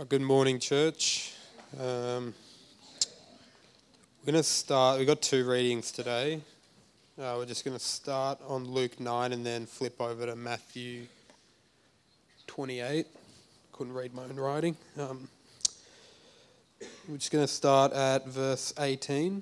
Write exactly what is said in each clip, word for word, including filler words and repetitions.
Good morning, church. Um, we're going to start, we've got two readings today. Uh, we're just going to start on Luke nine and then flip over to Matthew twenty-eight. Couldn't read my own writing. Um, we're just going to start at verse eighteen.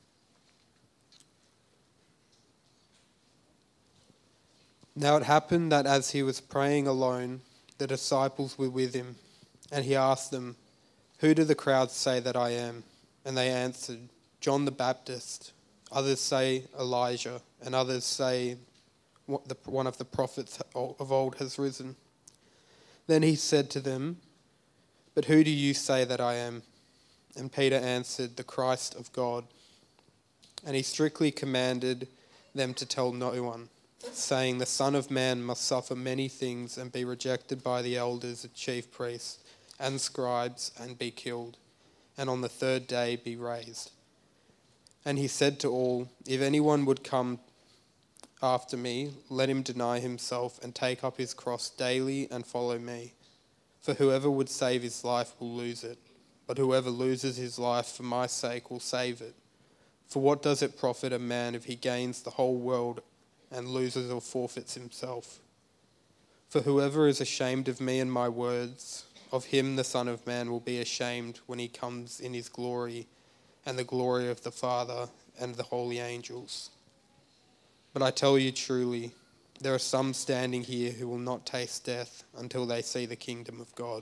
Now it happened that as he was praying alone, the disciples were with him, and he asked them, "Who do the crowds say that I am?" And they answered, "John the Baptist. Others say Elijah, and others say one of the prophets of old has risen." Then he said to them, "But who do you say that I am?" And Peter answered, "The Christ of God." And he strictly commanded them to tell no one, saying, "The Son of Man must suffer many things and be rejected by the elders and chief priests and scribes and be killed, and on the third day be raised." And he said to all, "If anyone would come after me, let him deny himself and take up his cross daily and follow me. For whoever would save his life will lose it, but whoever loses his life for my sake will save it. For what does it profit a man if he gains the whole world and loses or forfeits himself? For whoever is ashamed of me and my words, of him the Son of Man will be ashamed when he comes in his glory and the glory of the Father and the holy angels. But I tell you truly, there are some standing here who will not taste death until they see the kingdom of God."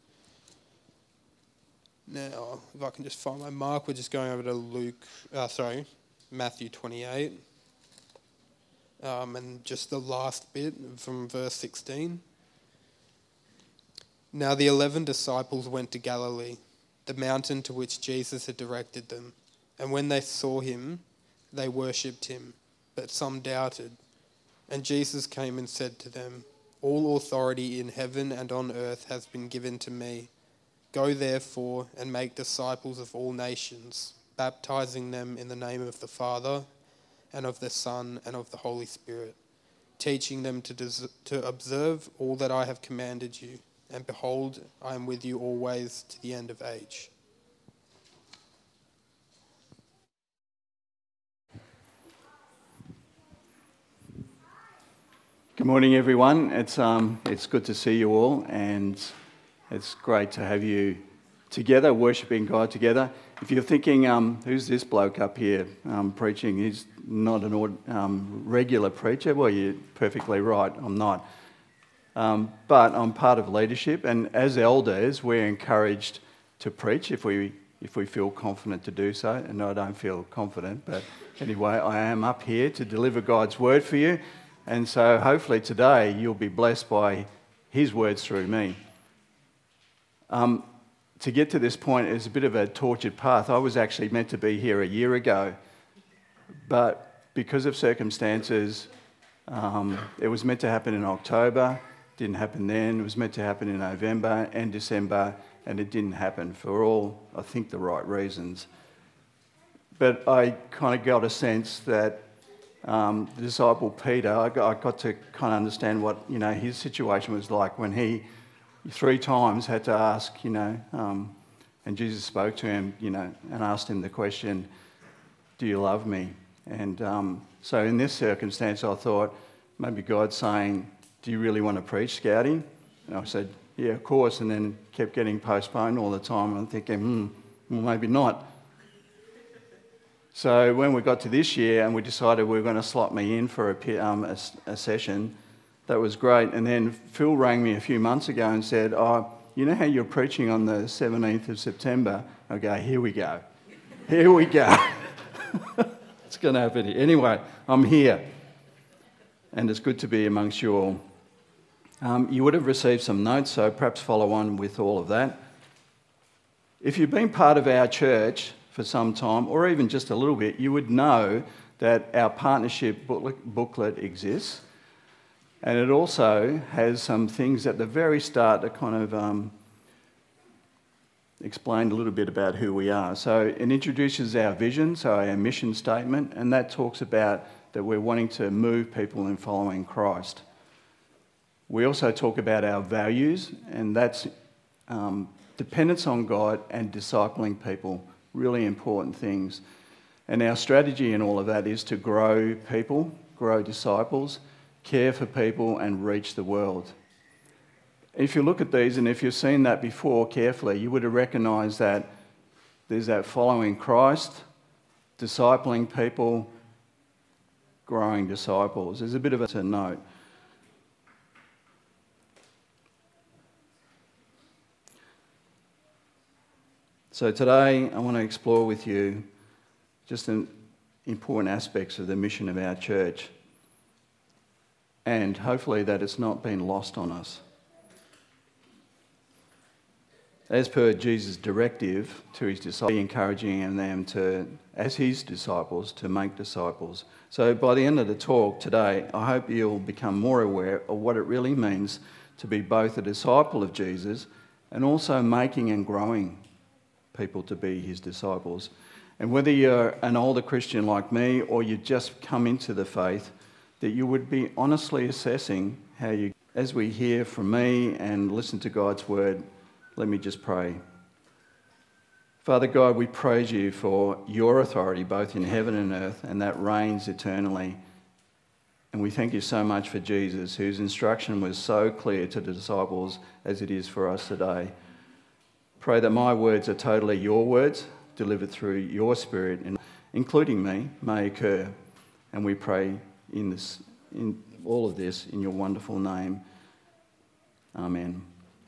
Now, if I can just find my mark, we're just going over to Luke, uh, sorry, Matthew twenty-eight. Um, and just the last bit from verse sixteen. Now the eleven disciples went to Galilee, the mountain to which Jesus had directed them. And when they saw him, they worshipped him, but some doubted. And Jesus came and said to them, "All authority in heaven and on earth has been given to me. Go therefore and make disciples of all nations, baptizing them in the name of the Father and of the Son, and of the Holy Spirit, teaching them to des- to observe all that I have commanded you. And behold, I am with you always to the end of age." Good morning, everyone. It's um, it's good to see you all, and it's great to have you together, worshipping God together. If you're thinking, um, who's this bloke up here um, preaching? He's not an ord- um, regular preacher. Well, you're perfectly right, I'm not. Um, but I'm part of leadership, and as elders, we're encouraged to preach if we if we feel confident to do so. And I don't feel confident, but anyway, I am up here to deliver God's word for you. And so hopefully today you'll be blessed by his words through me. Um, to get to this point is a bit of a tortured path. I was actually meant to be here a year ago, but because of circumstances, um, it was meant to happen in October, didn't happen then. It was meant to happen in November and December, and it didn't happen for all, I think, the right reasons. But I kind of got a sense that um, the disciple Peter, I got, I got to kind of understand what, you know, his situation was like when he three times had to ask, you know, um, and Jesus spoke to him, you know, and asked him the question, "Do you love me?" And um, so in this circumstance, I thought maybe God's saying, "Do you really want to preach, Scouty?" And I said, "Yeah, of course," and then kept getting postponed all the time. And I'm thinking, hmm, well, maybe not. So when we got to this year and we decided we were going to slot me in for a, um, a, a session, that was great. And then Phil rang me a few months ago and said, "Oh, you know how you're preaching on the seventeenth of September? I go, "Here we go. Here we go." It's going to happen here. Anyway, I'm here. And it's good to be amongst you all. Um, you would have received some notes, so perhaps follow on with all of that. If you've been part of our church for some time, or even just a little bit, you would know that our partnership booklet exists. And it also has some things at the very start that kind of um, explain a little bit about who we are. So it introduces our vision, so our mission statement, and that talks about that we're wanting to move people in following Christ. We also talk about our values, and that's um, dependence on God and discipling people, really important things. And our strategy in all of that is to grow people, grow disciples, care for people, and reach the world. If you look at these, and if you've seen that before carefully, you would have recognised that there's that following Christ, discipling people, growing disciples. There's a bit of a note. So today I want to explore with you just an important aspects of the mission of our church, and hopefully that it's not been lost on us. As per Jesus' directive to his disciples, encouraging them to, as his disciples, to make disciples. So by the end of the talk today, I hope you'll become more aware of what it really means to be both a disciple of Jesus and also making and growing people to be his disciples. And whether you're an older Christian like me or you just come into the faith, that you would be honestly assessing how you, as we hear from me and listen to God's word, let me just pray. Father God, we praise you for your authority both in heaven and earth, and that reigns eternally. And we thank you so much for Jesus, whose instruction was so clear to the disciples as it is for us today. Pray that my words are totally your words, delivered through your Spirit, and including me, may occur. And we pray in this, in all of this, in your wonderful name. Amen.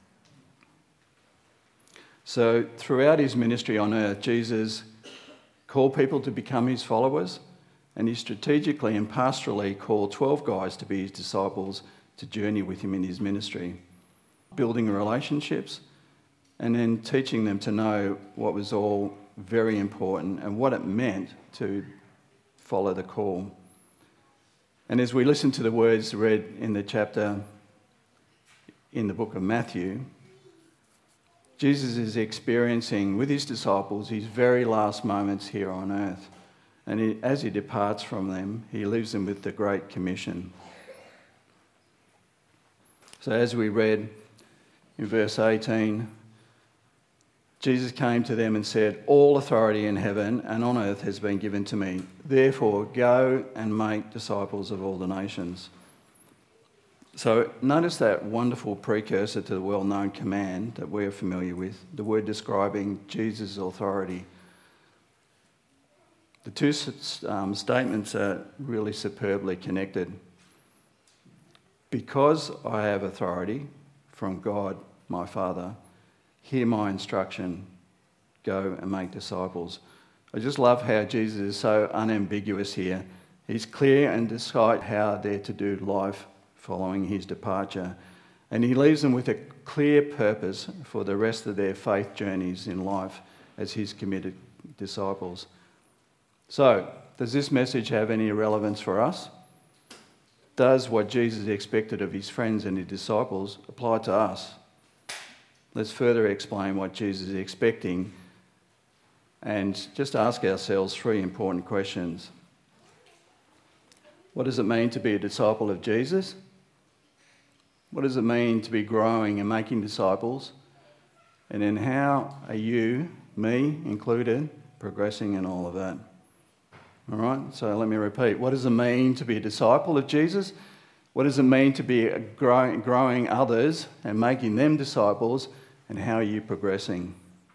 So throughout his ministry on earth, Jesus called people to become his followers, and he strategically and pastorally called twelve guys to be his disciples to journey with him in his ministry, building relationships, and then teaching them to know what was all very important and what it meant to follow the call. And as we listen to the words read in the chapter in the book of Matthew, Jesus is experiencing with his disciples his very last moments here on earth. And he, as he departs from them, he leaves them with the Great Commission. So as we read in verse eighteen, Jesus came to them and said, "All authority in heaven and on earth has been given to me. Therefore, go and make disciples of all the nations." So notice that wonderful precursor to the well-known command that we're familiar with, the word describing Jesus' authority. The two um, statements are really superbly connected. Because I have authority from God, my Father, hear my instruction, go and make disciples. I just love how Jesus is so unambiguous here. He's clear and decide how they're to do life following his departure. And he leaves them with a clear purpose for the rest of their faith journeys in life as his committed disciples. So, does this message have any relevance for us? Does what Jesus expected of his friends and his disciples apply to us? Let's further explain what Jesus is expecting and just ask ourselves three important questions. What does it mean to be a disciple of Jesus? What does it mean to be growing and making disciples? And then how are you, me included, progressing in all of that? All right, so let me repeat. What does it mean to be a disciple of Jesus? What does it mean to be growing, growing others and making them disciples? And how are you progressing?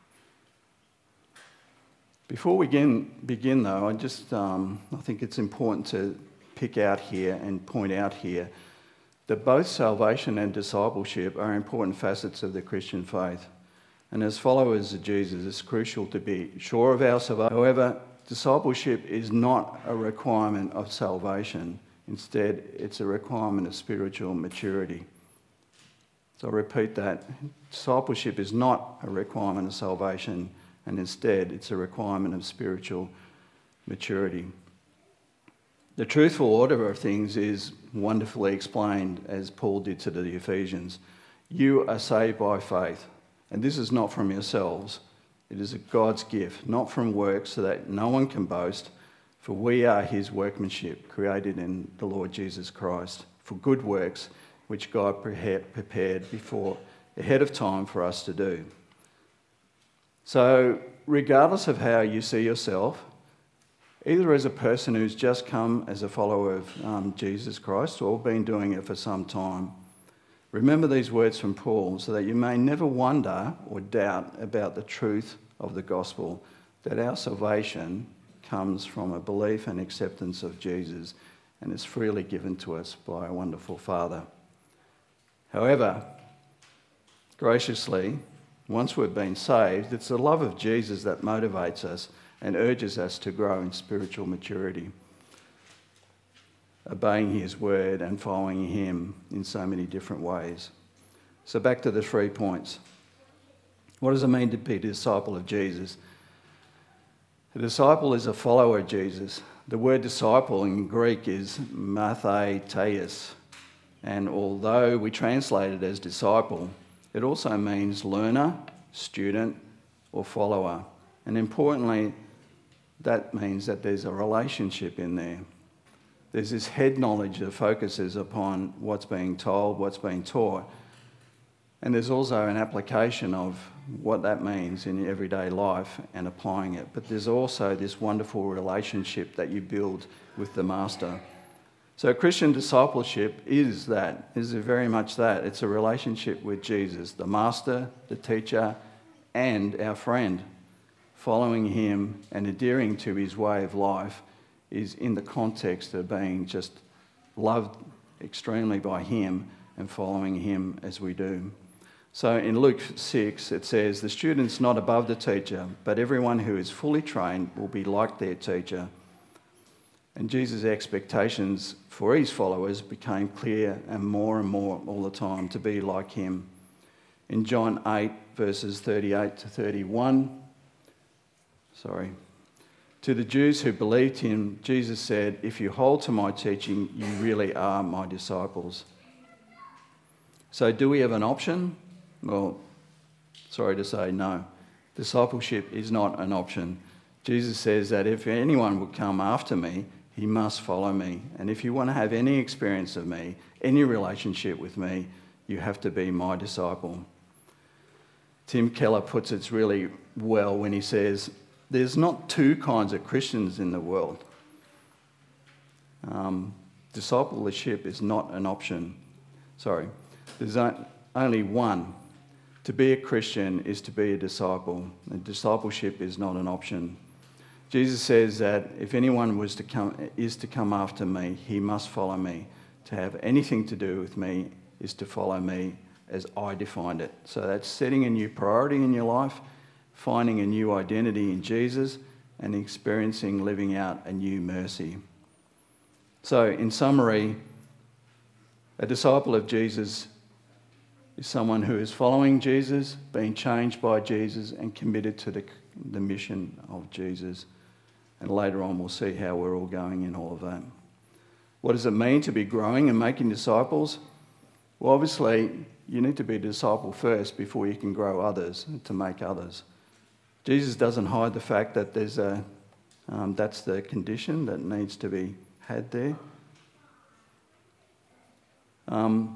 Before we begin, begin though, I just um, I think it's important to pick out here and point out here that both salvation and discipleship are important facets of the Christian faith. And as followers of Jesus, it's crucial to be sure of our salvation. However, discipleship is not a requirement of salvation. Instead, it's a requirement of spiritual maturity. So I'll repeat that. Discipleship is not a requirement of salvation, and instead, it's a requirement of spiritual maturity. The truthful order of things is wonderfully explained as Paul did to the Ephesians. You are saved by faith, and this is not from yourselves. It is a God's gift, not from works, so that no one can boast, for we are his workmanship, created in the Lord Jesus Christ, for good works, which God prepared before, ahead of time for us to do. So regardless of how you see yourself, either as a person who's just come as a follower of um, Jesus Christ or been doing it for some time, remember these words from Paul so that you may never wonder or doubt about the truth of the gospel, that our salvation comes from a belief and acceptance of Jesus and is freely given to us by a wonderful Father. However, graciously, once we've been saved, it's the love of Jesus that motivates us and urges us to grow in spiritual maturity, obeying his word and following him in so many different ways. So back to the three points. What does it mean to be a disciple of Jesus? A disciple is a follower of Jesus. The word disciple in Greek is matheteus, and although we translate it as disciple, it also means learner, student, or follower. And importantly, that means that there's a relationship in there. There's this head knowledge that focuses upon what's being told, what's being taught. And there's also an application of what that means in everyday life and applying it. But there's also this wonderful relationship that you build with the Master. So Christian discipleship is that, is very much that. It's a relationship with Jesus, the Master, the teacher, and our friend. Following him and adhering to his way of life is in the context of being just loved extremely by him and following him as we do. So in Luke six, it says, "The student's not above the teacher, but everyone who is fully trained will be like their teacher." And Jesus' expectations for his followers became clear and more and more all the time to be like him. In John eight, verses thirty-eight to thirty-one, sorry, to the Jews who believed him, Jesus said, "If you hold to my teaching, you really are my disciples." So do we have an option? Well, sorry to say, no. Discipleship is not an option. Jesus says that if anyone would come after me, he must follow me. And if you want to have any experience of me, any relationship with me, you have to be my disciple. Tim Keller puts it really well when he says, there's not two kinds of Christians in the world. Um, discipleship is not an option. Sorry, there's only one. To be a Christian is to be a disciple, and discipleship is not an option. Jesus says that if anyone was to come, is to come after me, he must follow me. To have anything to do with me is to follow me as I defined it. So that's setting a new priority in your life, finding a new identity in Jesus, and experiencing living out a new mercy. So in summary, a disciple of Jesus is someone who is following Jesus, being changed by Jesus, and committed to the, the mission of Jesus. And later on, we'll see how we're all going in all of that. What does it mean to be growing and making disciples? Well, obviously, you need to be a disciple first before you can grow others, to make others. Jesus doesn't hide the fact that there's a, um, that's the condition that needs to be had there. Um,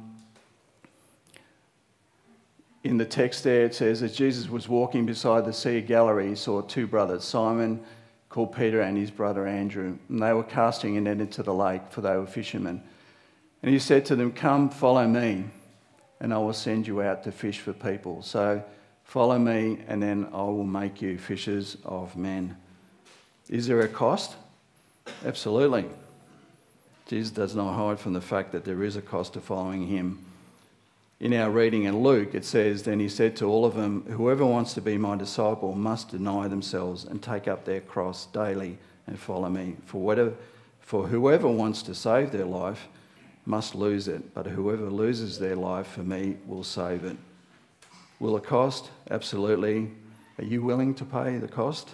In the text there, it says, as Jesus was walking beside the Sea of Galilee, he saw two brothers, Simon, called Peter, and his brother Andrew. And they were casting a net into the lake, for they were fishermen. And he said to them, "Come, follow me, and I will send you out to fish for people." So follow me, and then I will make you fishers of men. Is there a cost? Absolutely. Jesus does not hide from the fact that there is a cost to following him. In our reading in Luke, it says, "Then he said to all of them, whoever wants to be my disciple must deny themselves and take up their cross daily and follow me. For whatever, for whoever wants to save their life must lose it, but whoever loses their life for me will save it." Will it cost? Absolutely. Are you willing to pay the cost?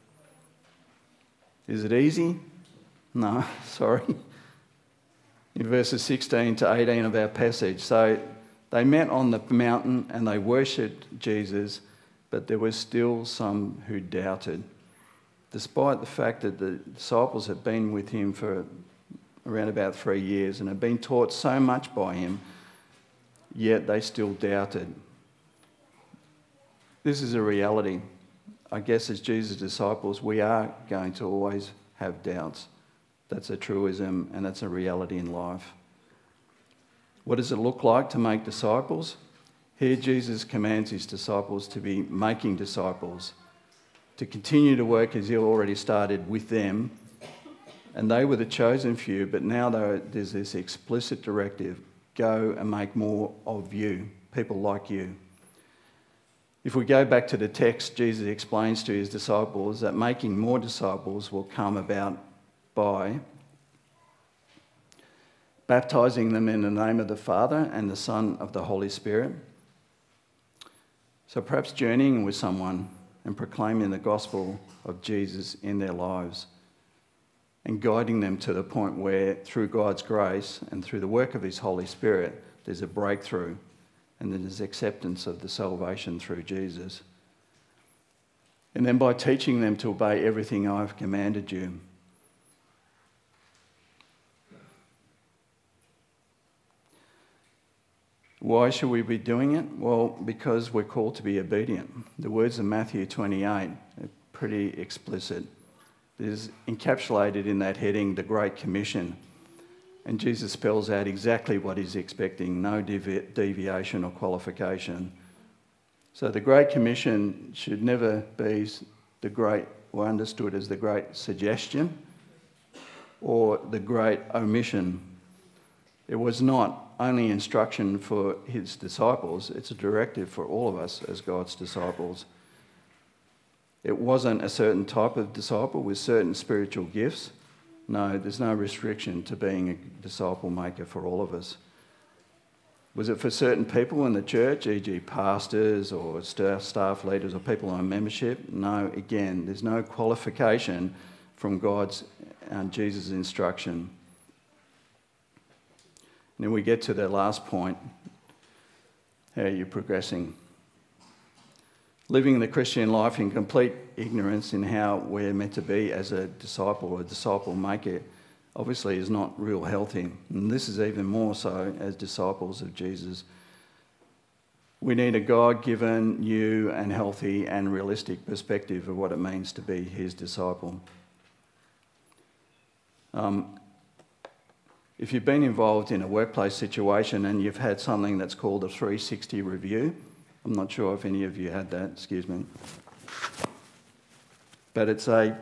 Is it easy? No, sorry. In verses sixteen to eighteen of our passage, so they met on the mountain and they worshipped Jesus, but there were still some who doubted. Despite the fact that the disciples had been with him for around about three years and had been taught so much by him, yet they still doubted. This is a reality. I guess as Jesus' disciples, we are going to always have doubts. That's a truism and that's a reality in life. What does it look like to make disciples? Here Jesus commands his disciples to be making disciples, to continue to work as he already started with them. And they were the chosen few, but now there's this explicit directive, go and make more of you, people like you. If we go back to the text, Jesus explains to his disciples that making more disciples will come about by baptizing them in the name of the Father and the Son of the Holy Spirit. So perhaps journeying with someone and proclaiming the gospel of Jesus in their lives and guiding them to the point where, through God's grace and through the work of his Holy Spirit, there's a breakthrough and there's acceptance of the salvation through Jesus. And then by teaching them to obey everything I've commanded you. Why should we be doing it? Well, because we're called to be obedient. The words of Matthew twenty-eight are pretty explicit. It is encapsulated in that heading, the Great Commission. And Jesus spells out exactly what he's expecting, no devi- deviation or qualification. So the Great Commission should never be the great, or understood as the great suggestion or the great omission. It was not only instruction for his disciples, it's a directive for all of us as God's disciples. It wasn't a certain type of disciple with certain spiritual gifts. No, there's no restriction to being a disciple maker for all of us. Was it for certain people in the church, for example pastors or staff leaders or people on membership? No, again, there's no qualification from God's and Jesus' instruction. And then we get to the last point. How are you progressing? Living the Christian life in complete ignorance in how we're meant to be as a disciple or a disciple maker obviously is not real healthy. And this is even more so as disciples of Jesus. We need a God-given, new and healthy and realistic perspective of what it means to be his disciple. Um, if you've been involved in a workplace situation and you've had something that's called a three sixty review, I'm not sure if any of you had that, excuse me. But it's a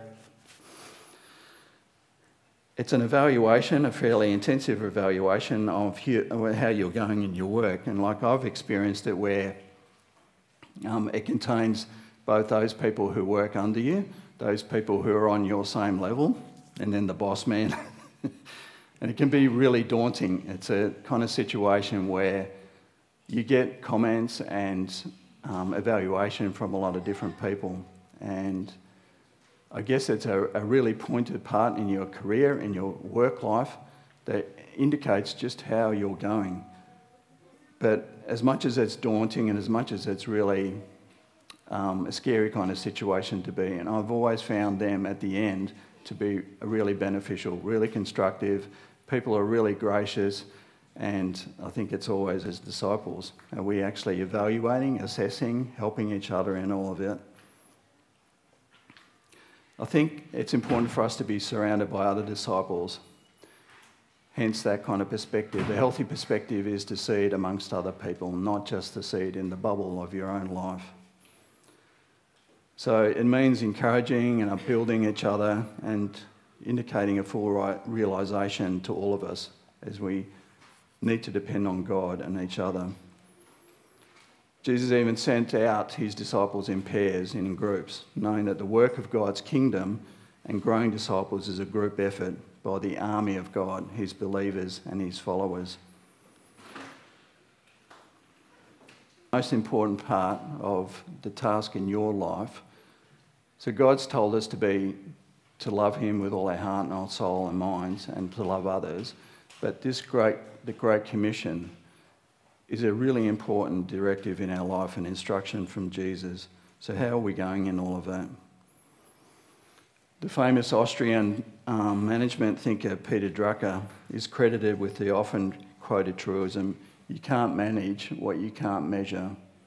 it's an evaluation, a fairly intensive evaluation of how you're going in your work. And like I've experienced it where um, it contains both those people who work under you, those people who are on your same level, and then the boss man. And it can be really daunting. It's a kind of situation where you get comments and um, evaluation from a lot of different people. And I guess it's a, a really pointed part in your career, in your work life, that indicates just how you're going. But as much as it's daunting and as much as it's really um, a scary kind of situation to be in, I've always found them at the end to be really beneficial, really constructive. People are really gracious. And I think it's always as disciples, are we actually evaluating, assessing, helping each other in all of it? I think it's important for us to be surrounded by other disciples. Hence that kind of perspective. The healthy perspective is to see it amongst other people, not just to see it in the bubble of your own life. So it means encouraging and upbuilding each other and indicating a full right realisation to all of us as we need to depend on God and each other. Jesus even sent out his disciples in pairs and in groups, knowing that the work of God's kingdom and growing disciples is a group effort by the army of God, his believers and his followers. The most important part of the task in your life. So God's told us to be, to love him with all our heart and our soul and minds and to love others. But this great, the Great Commission is a really important directive in our life and instruction from Jesus. So how are we going in all of that? The famous Austrian um, management thinker Peter Drucker is credited with the often quoted truism, you can't manage what you can't measure.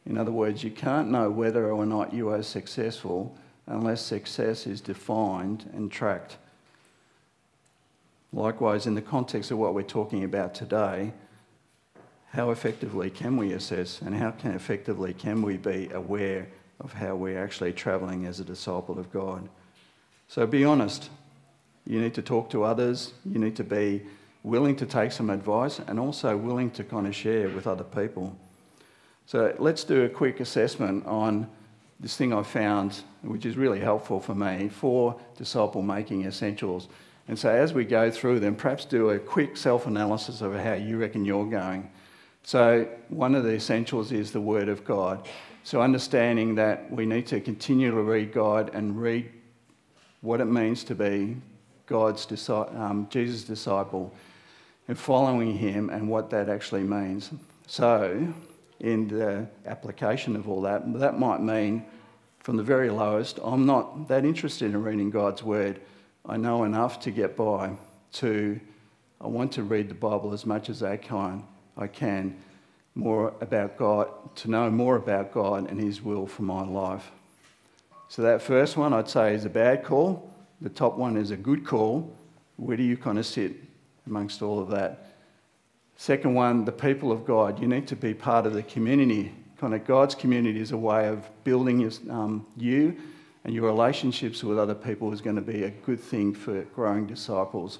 In other words, you can't know whether or not you are successful unless success is defined and tracked. Likewise, in the context of what we're talking about today, how effectively can we assess and how can effectively can we be aware of how we're actually travelling as a disciple of God? So be honest. You need to talk to others. You need to be willing to take some advice and also willing to kind of share with other people. So let's do a quick assessment on this thing I found, which is really helpful for me, four disciple-making essentials. And so as we go through them, perhaps do a quick self-analysis of how you reckon you're going. So one of the essentials is the Word of God. So understanding that we need to continually read God and read what it means to be God's um, Jesus' disciple and following him and what that actually means. So in the application of all that, that might mean from the very lowest, I'm not that interested in reading God's Word. I know enough to get by, to I want to read the Bible as much as I can, I can, more about God, to know more about God and his will for my life. So that first one I'd say is a bad call. The top one is a good call. Where do you kind of sit amongst all of that? Second one, the people of God. You need to be part of the community. Kind of God's community is a way of building your, um, you and your relationships with other people is going to be a good thing for growing disciples.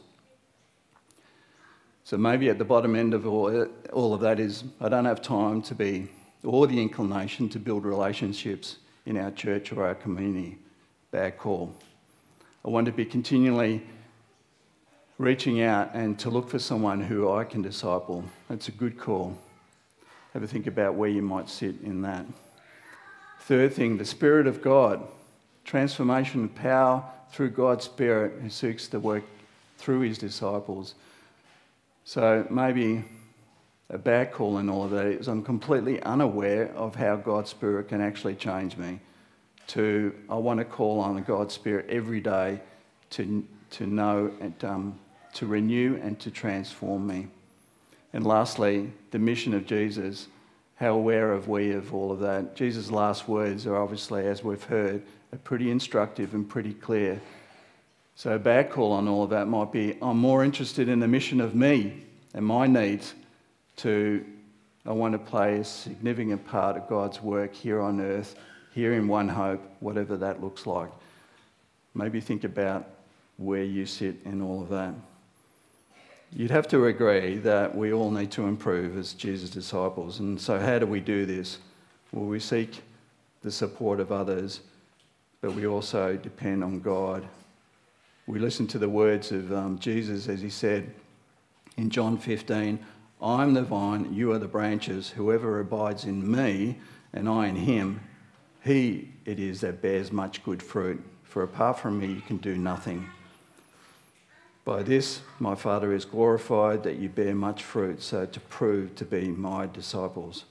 So maybe at the bottom end of all, all of that is I don't have time to be, or the inclination to build relationships in our church or our community. Bad call. I want to be continually reaching out and to look for someone who I can disciple. That's a good call. Have a think about where you might sit in that. Third thing, the Spirit of God. Transformation and power through God's Spirit who seeks to work through his disciples. So maybe a bad call in all of that is I'm completely unaware of how God's Spirit can actually change me. To I want to call on God's Spirit every day to to know and um, to renew and to transform me. And lastly, the mission of Jesus. How aware are we of all of that? Jesus' last words are obviously, as we've heard, are pretty instructive and pretty clear. So a bad call on all of that might be, I'm more interested in the mission of me and my needs to, I want to play a significant part of God's work here on earth, here in One Hope, whatever that looks like. Maybe think about where you sit in all of that. You'd have to agree that we all need to improve as Jesus' disciples. And so how do we do this? Well, we seek the support of others, but we also depend on God. We listen to the words of um, Jesus as he said in John fifteen, I'm the vine, you are the branches. Whoever abides in me and I in him, he it is that bears much good fruit. For apart from me, you can do nothing. By this, my Father is glorified, that you bear much fruit, so to prove to be my disciples.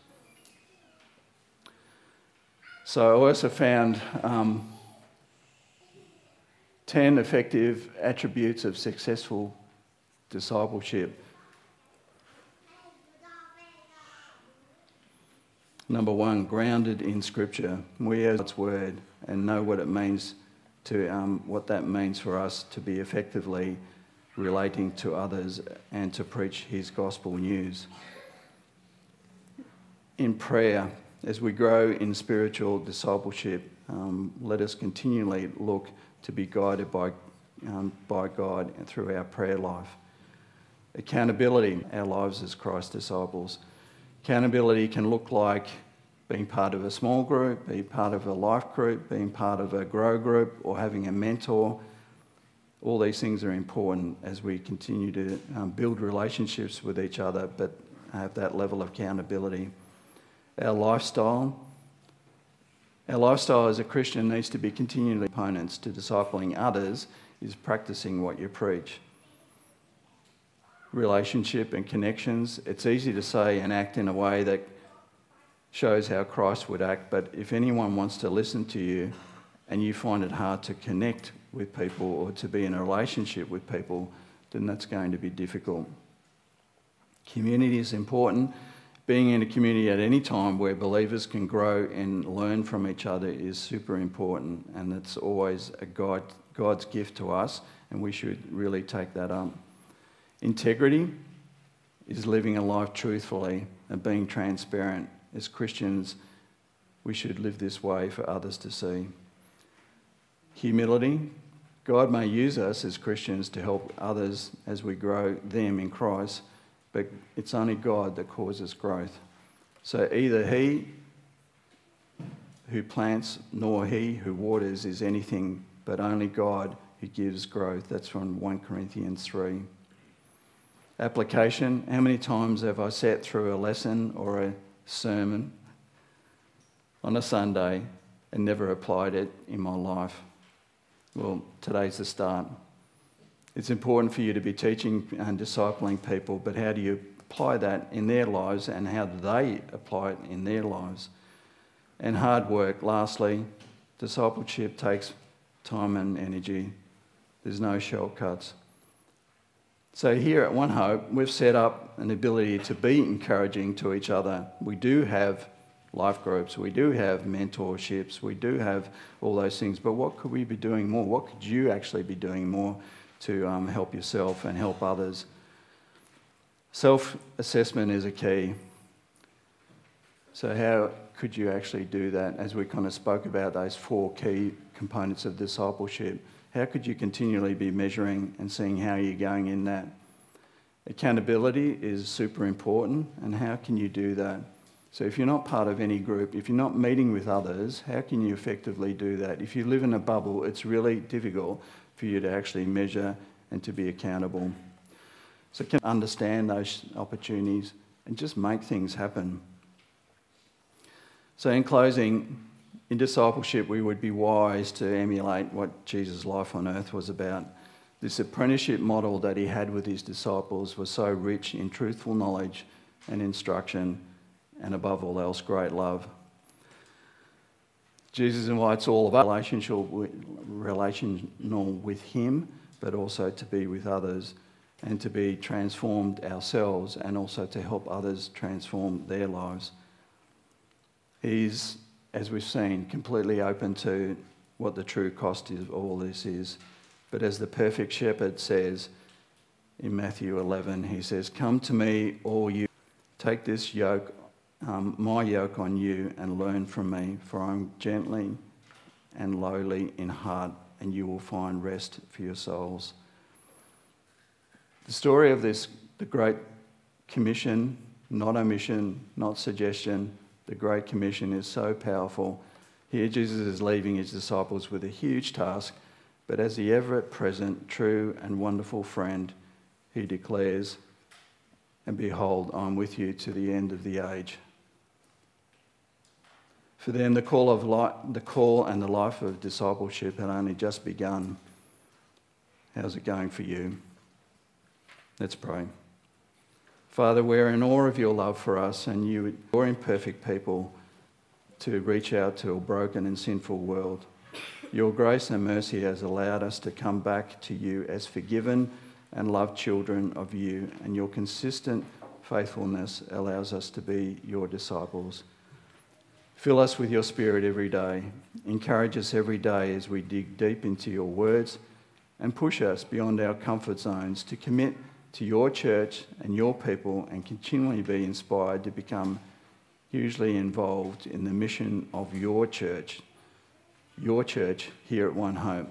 So I also found um, ten effective attributes of successful discipleship. Number one, grounded in Scripture. We have God's Word and know what it means to um, what that means for us to be effectively relating to others and to preach his gospel news. In prayer, as we grow in spiritual discipleship, um, let us continually look to be guided by, um, by God and through our prayer life. Accountability, our lives as Christ disciples. Accountability can look like being part of a small group, being part of a life group, being part of a grow group, or having a mentor. All these things are important as we continue to um, build relationships with each other, but have that level of accountability. Our lifestyle. Our lifestyle as a Christian needs to be continually components to discipling others is practicing what you preach. Relationship and connections. It's easy to say and act in a way that shows how Christ would act, but if anyone wants to listen to you and you find it hard to connect with people or to be in a relationship with people, then that's going to be difficult. Community is important. being in a community at any time where believers can grow and learn from each other is super important, and it's always a God, God's gift to us, and we should really take that up. Integrity is living a life truthfully and being transparent. As Christians, we should live this way for others to see. Humility. God may use us as Christians to help others as we grow them in Christ, but it's only God that causes growth. So either he who plants nor he who waters is anything, but only God who gives growth. That's from First Corinthians three. Application. How many times have I sat through a lesson or a sermon on a Sunday and never applied it in my life? Well, today's the start. It's important for you to be teaching and discipling people, but how do you apply that in their lives, and how do they apply it in their lives? And hard work. Lastly, discipleship takes time and energy. There's no shortcuts. So here at One Hope, we've set up an ability to be encouraging to each other. We do have life groups, we do have mentorships, we do have all those things, but what could we be doing more? What could you actually be doing more to um, help yourself and help others? Self-assessment is a key. So how could you actually do that? As we kind of spoke about those four key components of discipleship, how could you continually be measuring and seeing how you're going in that? Accountability is super important, and how can you do that? So if you're not part of any group, if you're not meeting with others, how can you effectively do that? If you live in a bubble, it's really difficult for you to actually measure and to be accountable. So can you understand those opportunities and just make things happen? So in closing, in discipleship, we would be wise to emulate what Jesus' life on earth was about. This apprenticeship model that he had with his disciples was so rich in truthful knowledge and instruction, and above all else, great love. Jesus invites all of us relational, relational with him, but also to be with others and to be transformed ourselves, and also to help others transform their lives. He's, as we've seen, completely open to what the true cost of all this is. But as the perfect shepherd says in Matthew eleven, he says, "Come to me, all you, take this yoke, um, my yoke on you, and learn from me, for I'm gently and lowly in heart, and you will find rest for your souls." The story of this, the Great Commission, not omission, not suggestion, the Great Commission is so powerful. Here Jesus is leaving his disciples with a huge task, but as the ever-present, true and wonderful friend, he declares, "And behold, I'm with you to the end of the age." For them, the call of life, the call and the life of discipleship had only just begun. How's it going for you? Let's pray. Father, we're in awe of your love for us, and you, your imperfect people, to reach out to a broken and sinful world. Your grace and mercy has allowed us to come back to you as forgiven and loved children of you, and your consistent faithfulness allows us to be your disciples. Fill us with your Spirit every day. Encourage us every day as we dig deep into your words, and push us beyond our comfort zones to commit to your church and your people, and continually be inspired to become hugely involved in the mission of your church, your church here at One Hope.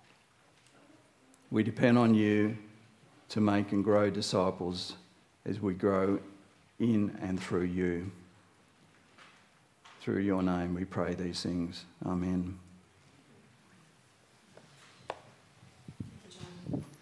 We depend on you to make and grow disciples as we grow in and through you. Through your name we pray these things. Amen.